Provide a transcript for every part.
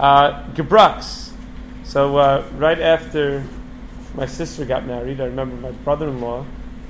Gebrux. So right after my sister got married, I remember my brother-in-law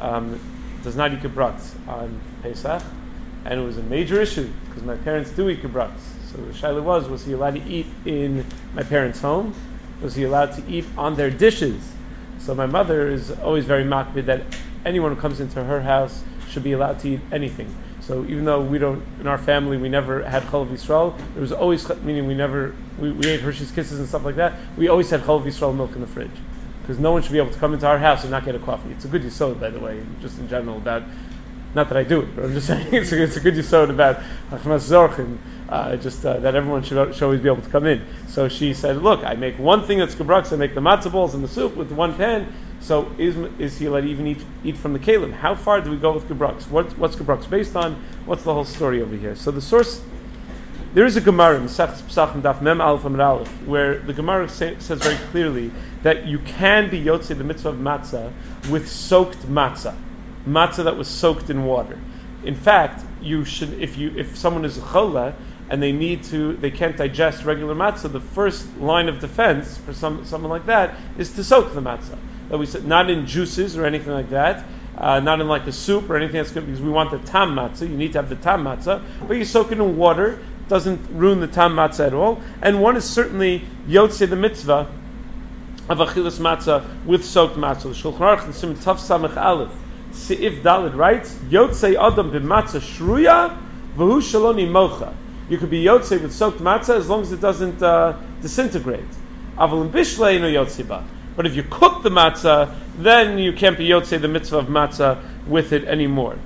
does not eat gebrux on Pesach, and it was a major issue because my parents do eat gebrux. So the shaila was he allowed to eat in my parents' home? Was he allowed to eat on their dishes? So my mother is always very makbid that anyone who comes into her house should be allowed to eat anything. So even though we don't, in our family, we never had Chalav Yisrael, there was always, meaning we ate Hershey's Kisses and stuff like that, we always had Chalav Yisrael milk in the fridge. Because no one should be able to come into our house and not get a coffee. It's a good yisod, by the way, just in general, about, not that I do it, but I'm just saying it's a good yisod about Hachmas Zorchim, that everyone should always be able to come in. So she said, look, I make one thing that's gebrux, I make the matzah balls and the soup with one pan, so is he allowed to even eat from the kalim? How far do we go with gebrux? What's gebrux based on? What's the whole story over here? So the source, there is a Gemara in Masechtas Pesachim Daf Mem Aleph Amud Aleph where the Gemara says very clearly that you can be yotzei the mitzvah of matzah with soaked matzah that was soaked in water. In fact, you should, if someone is a chola and they can't digest regular matzah, the first line of defense for someone like that is to soak the matzah. That we said, not in juices or anything like that, not in like a soup or anything that's good, because we want the tam matzah. You need to have the tam matzah, but you soak it in water. Doesn't ruin the tam matzah at all, and one is certainly yotzei the mitzvah of achilas matzah with soaked matzah. The Shulchan Aruch in Siman Tav Samech Aleph Seif Daled writes yotzei adam b'matzah shruya v'hu shaloni mocha. You could be yotzei with soaked matzah as long as it doesn't disintegrate. Aval bishlei no yotzei ba. But if you cook the matzah, then you can't be yotzei the mitzvah of matzah with it anymore.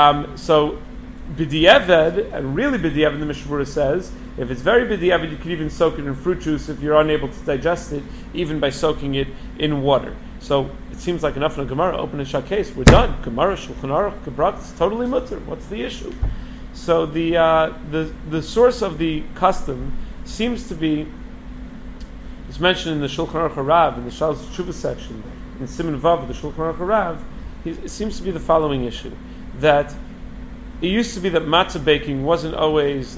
So b'di'eved, and really b'di'eved, the Mishmura says, if it's very b'di'eved, you can even soak it in fruit juice if you're unable to digest it, even by soaking it in water. So it seems like enough in a Gemara, open a shakes, we're done. Gemara, Shulchan Aruch, Gebrach, it's totally mutter. What's the issue? So the source of the custom seems to be, it's mentioned in the Shulchan Aruch Harav, in the Shalos Tshuva section, in Siman Vav, the Shulchan Aruch Harav, it seems to be the following issue, that it used to be that matzah baking wasn't always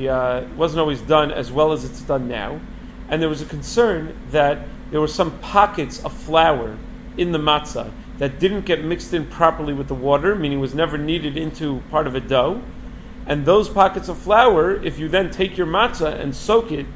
done as well as it's done now, and there was a concern that there were some pockets of flour in the matzah that didn't get mixed in properly with the water, meaning was never kneaded into part of a dough, and those pockets of flour, if you then take your matzah and soak it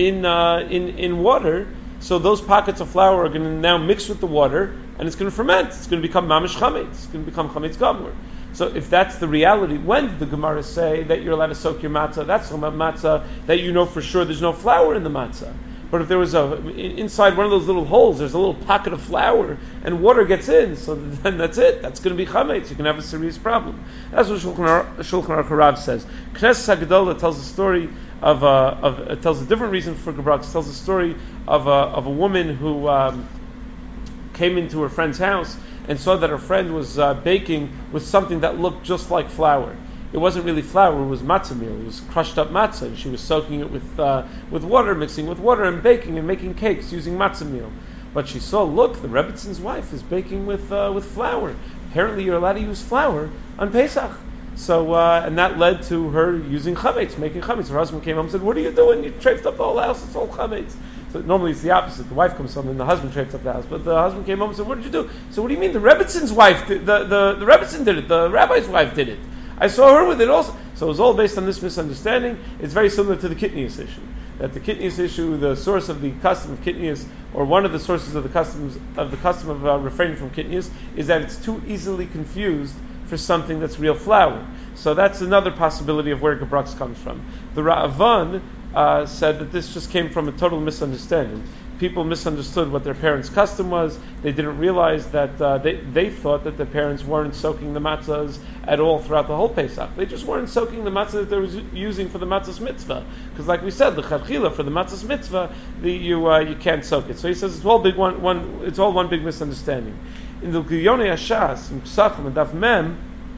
in water, so those pockets of flour are going to now mix with the water, and it's going to ferment. It's going to become mamish chametz. It's going to become chametz gamur. So if that's the reality, when did the Gemara say that you're allowed to soak your matzah? That's talking about matzah that you know for sure there's no flour in the matzah. But if there was inside one of those little holes, there's a little pocket of flour, and water gets in, so then that's it. That's going to be chametz. You can have a serious problem. That's what Shulchan Aruch Harav says. Knesset Hagdolah tells a story it tells a different reason for gebrach. It tells a story of a woman who came into her friend's house and saw that her friend was baking with something that looked just like flour. It wasn't really flour; it was matzah meal. It was crushed up matzah, and she was soaking it with water, mixing with water, and baking and making cakes using matzah meal. But she saw, look, the Rebbitzon's wife is baking with flour. Apparently, you're allowed to use flour on Pesach. So, and that led to her using chametz, making chametz. Her husband came home and said, "What are you doing? You traped up the whole house. It's all chametz." So normally it's the opposite. The wife comes home and the husband trapes up the house. But the husband came home and said, "What did you do?" So, what do you mean? The Rebbitzon's wife, the Rebbitzon did it. The rabbi's wife did it. I saw her with it also. So it was all based on this misunderstanding. It's very similar to the kitnius issue. That the kitnius issue, the source of the custom of kitnius, or one of the sources of the custom of refraining from kitnius, is that it's too easily confused for something that's real flour. So that's another possibility of where gebrach comes from. The Ra'avan said that this just came from a total misunderstanding. People misunderstood what their parents' custom was. They didn't realize that they thought that their parents weren't soaking the matzahs at all throughout the whole Pesach. They just weren't soaking the matzah that they were using for the matzah's mitzvah. Because, like we said, the chadchila for the matzah's mitzvah, you can't soak it. So he says it's all one big misunderstanding. In the Giyonei Hashas in Pesachim and Daf Mem,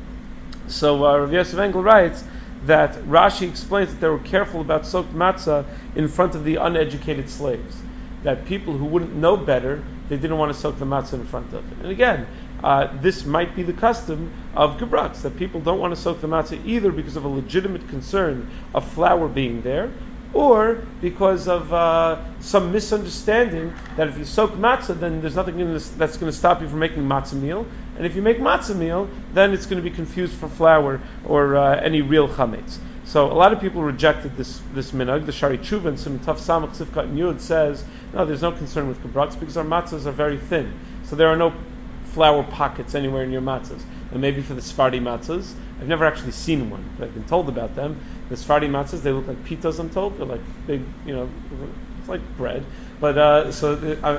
so Rav Yosef Engel writes that Rashi explains that they were careful about soaked matzah in front of the uneducated slaves. That people who wouldn't know better, they didn't want to soak the matzah in front of it. And again, this might be the custom of gebrach, that people don't want to soak the matzah either because of a legitimate concern of flour being there, or because of some misunderstanding that if you soak matzah, then there's nothing that's going to stop you from making matzah meal, and if you make matzah meal, then it's going to be confused for flour or any real chametz. So a lot of people rejected this minhag. The Shari Tshuva and Simon Taf Samach Tzivkat and Yud says, no, there's no concern with gebrats because our matzahs are very thin, so there are no flour pockets anywhere in your matzahs. And maybe for the Sephardi matzahs, I've never actually seen one, but I've been told about them. The Sephardi matzahs, they look like pitas, I'm told. They're like big, it's like bread. But so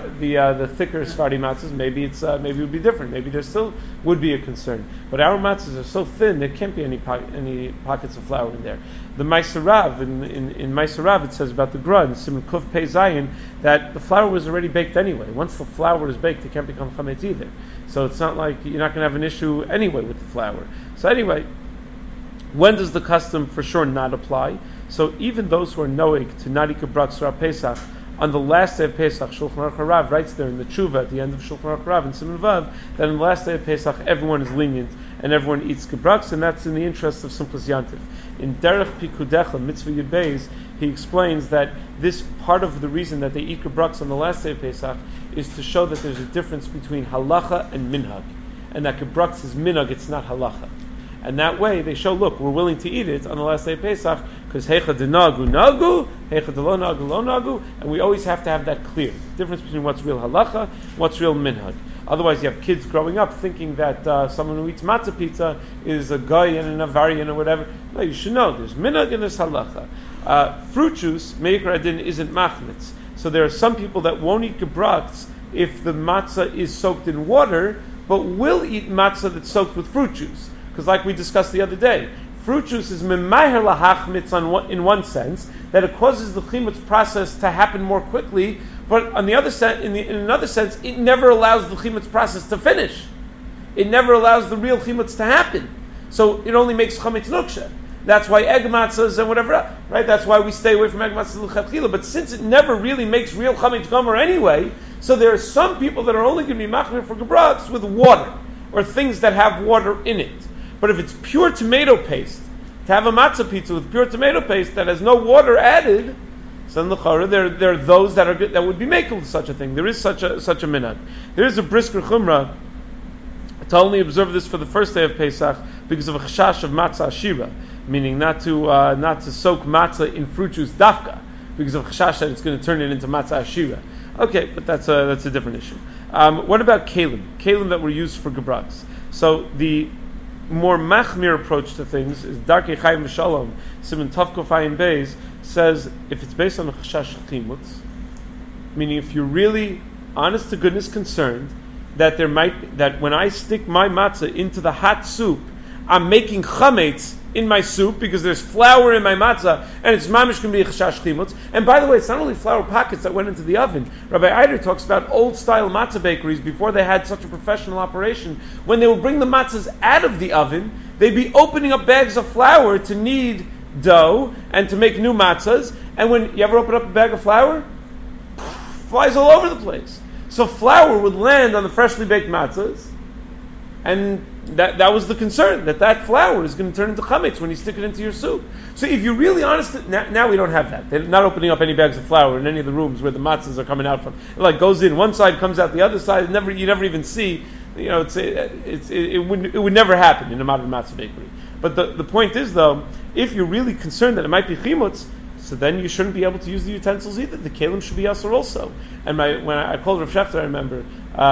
the thicker Sephardi matzahs, maybe it would be different. Maybe there still would be a concern. But our matzahs are so thin, there can't be any pockets of flour in there. The Ma'aser Rav, in Ma'aser Rav, it says about the Gra, in Siman Kuf Pei Zayin, that the flour was already baked anyway. Once the flour is baked, it can't become chametz either. So it's not like you're not going to have an issue anyway with the flour. So anyway, when does the custom for sure not apply? So even those who are noig to not eat gebrats or Pesach, on the last day of Pesach, Shulchan Aruch Harav writes there in the Tshuva at the end of Shulchan Aruch Harav in Siman Vav that on the last day of Pesach everyone is lenient and everyone eats gebrats, and that's in the interest of Simchas Yantiv. In Derech Pikudecha Mitzvah Yud Beis, he explains that this part of the reason that they eat gebrats on the last day of Pesach is to show that there's a difference between halacha and minhag, and that gebrats is minhag, it's not halacha. And that way they show, look, we're willing to eat it on the last day of Pesach because heicha de nagu nagu, heicha de lo nagu lo nagu, and we always have to have that clear. The difference between what's real halacha, what's real minhag. Otherwise you have kids growing up thinking that someone who eats matzah pizza is a guy and an avarian or whatever. No, you should know, there's minhag and there's halacha. Fruit juice, meikar adin, isn't machmitz. So there are some people that won't eat gebrats if the matzah is soaked in water, but will eat matzah that's soaked with fruit juice. Because like we discussed the other day, fruit juice is memaher lahachmitz in one sense, that it causes the chimutz process to happen more quickly, but on the other in another sense, it never allows the chimutz process to finish. It never allows the real chimutz to happen. So it only makes chametz nuksha. That's why egg matzahs and whatever, right? That's why we stay away from egg matzahs l'chadchila. But since it never really makes real chametz gomer anyway, so there are some people that are only going to be machmir for gebrats with water, or things that have water in it. But if it's pure tomato paste, to have a matzah pizza with pure tomato paste that has no water added, so in the Chara, there are those that would be makel to such a thing. There is such a minhag. There is a brisker chumrah to only observe this for the first day of Pesach because of a chashash of matzah ashira, meaning not to soak matzah in fruit juice dafka because of chashash that it's going to turn it into matzah ashira. Okay, but that's a different issue. What about kalim? Kalim that were used for gebrats. So the more machmir approach to things is Darkei Chaim V'Shalom, Siman Tov Kuf Ayin Beis, says if it's based on a chashash chimutz, meaning if you're really honest to goodness concerned that that when I stick my matzah into the hot soup, I'm making chametz in my soup because there's flour in my matzah and it's mamish going to be a chashash chimutz. And by the way, it's not only flour pockets that went into the oven. Rabbi Eider talks about old style matzah bakeries before they had such a professional operation. When they would bring the matzahs out of the oven, they'd be opening up bags of flour to knead dough and to make new matzahs. And when you ever open up a bag of flour, flies all over the place. So flour would land on the freshly baked matzahs, and that was the concern, that flour is going to turn into chametz when you stick it into your soup. So if you're really honest, now we don't have that. They're not opening up any bags of flour in any of the rooms where the matzahs are coming out from. It like goes in one side, comes out the other side. You never even see. It would never happen in a modern matzah bakery. But the point is though, if you're really concerned that it might be chimutz, so then you shouldn't be able to use the utensils either. The kalim should be asur also. And when I called Rav Shechter, I remember.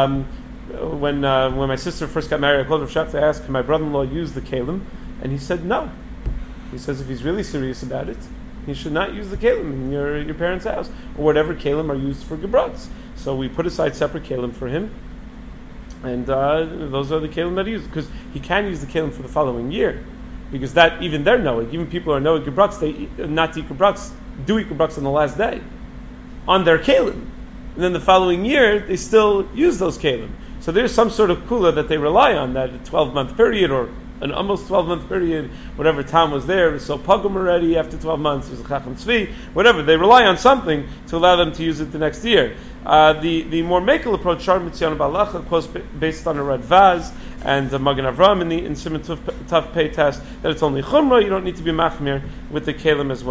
When my sister first got married, I called Rav Shechter to ask, can my brother-in-law use the kalim? And he said no. He says if he's really serious about it, he should not use the kalim in your parents' house, or whatever kalim are used for gebrats. So we put aside separate kalim for him, and those are the kalim that he uses, because he can use the kalim for the following year, because that even they're knowing, even people who are knowing gebrats, they eat gebrats on the last day, on their kalim. And then the following year, they still use those kalim. So there's some sort of kula that they rely on, that a 12-month period or an almost 12-month period, whatever time was there, was so pogum already after 12 months, there's a chacham tzvi, whatever. They rely on something to allow them to use it the next year. The more makel approach, Shar Mitzion Balacha, of course, based on a Radvaz and the Magen Avram in Siman Tov Pei test, that it's only chumrah, you don't need to be machmir with the kalim as well.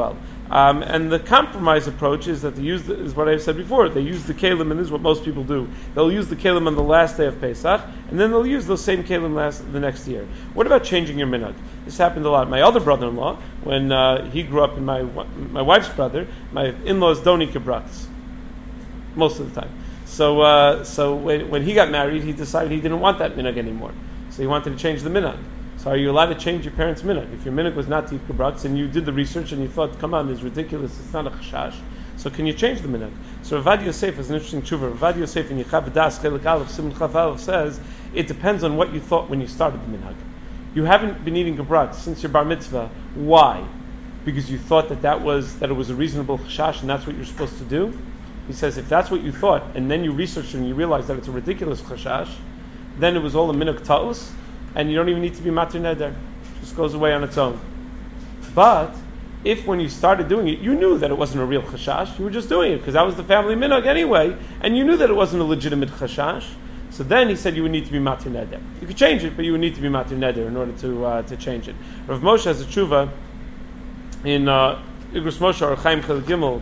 And the compromise approach is that they use is what I've said before. They use the kelim, and this is what most people do. They'll use the kelim on the last day of Pesach, and then they'll use those same kelim the next year. What about changing your minhag? This happened a lot. My other brother-in-law, when he grew up, in my wife's brother, my in-laws don't eat kibbutz most of the time. So when he got married, he decided he didn't want that minhag anymore. So he wanted to change the minhag. So are you allowed to change your parents' minhag? If your minhag was not to eat kibbutz and you did the research and you thought, come on, it's ridiculous, it's not a chashash, so can you change the minhag? So Ravad Yosef is an interesting tshuva. Ravad Yosef in Yechav Das Chelik Aleph Siman Chaf Aleph says it depends on what you thought when you started the minhag. You haven't been eating kibbutz since your bar mitzvah. Why? Because you thought that it was a reasonable chashash and that's what you're supposed to do. He says if that's what you thought and then you researched and you realized that it's a ridiculous chashash, then it was all a minhag ta'us, and you don't even need to be matir neder. It just goes away on its own. But if when you started doing it, you knew that it wasn't a real chashash, you were just doing it because that was the family minhag anyway, and you knew that it wasn't a legitimate chashash, so then he said you would need to be matir neder. You could change it, but you would need to be matir neder in order to change it. Rav Moshe has a tshuva in Igros Moshe or Chaim Chel Gimel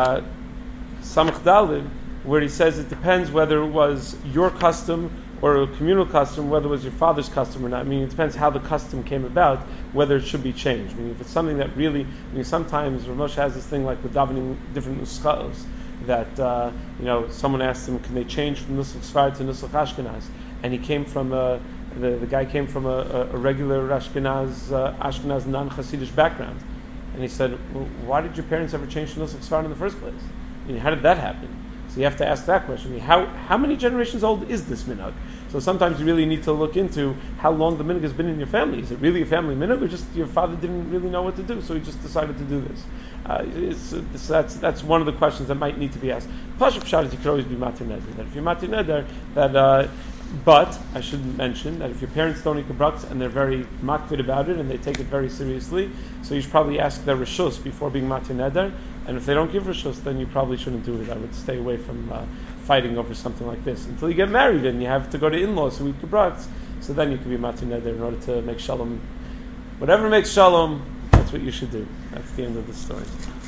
Samach Dalid, where he says it depends whether it was your custom or a communal custom, whether it was your father's custom or not. I mean, it depends how the custom came about, whether it should be changed. I mean, if it's something that really, sometimes Rav Moshe has this thing like with davening different nuschos, that someone asked him, can they change from Nusach Sfard to Nusach Ashkenaz? And he came from the guy came from a regular Ashkenaz non-Hasidish background, and he said, well, why did your parents ever change to Nusach Sfard in the first place? I mean, how did that happen? So you have to ask that question. I mean, how many generations old is this minhag? So sometimes you really need to look into how long the minhag has been in your family. Is it really a family minhag, or just your father didn't really know what to do, so he just decided to do this? That's one of the questions that might need to be asked. Pashup Pshat is you could always be matir neder. That if you're matir neder, but I should mention that if your parents don't eat kibbutz and they're very makvid about it and they take it very seriously, so you should probably ask their reshus before being matir neder. And if they don't give reshus, then you probably shouldn't do it. I would stay away from fighting over something like this until you get married and you have to go to in-laws who eat kibbutz. So then you can be matir neder in order to make shalom. Whatever makes shalom, that's what you should do. That's the end of the story.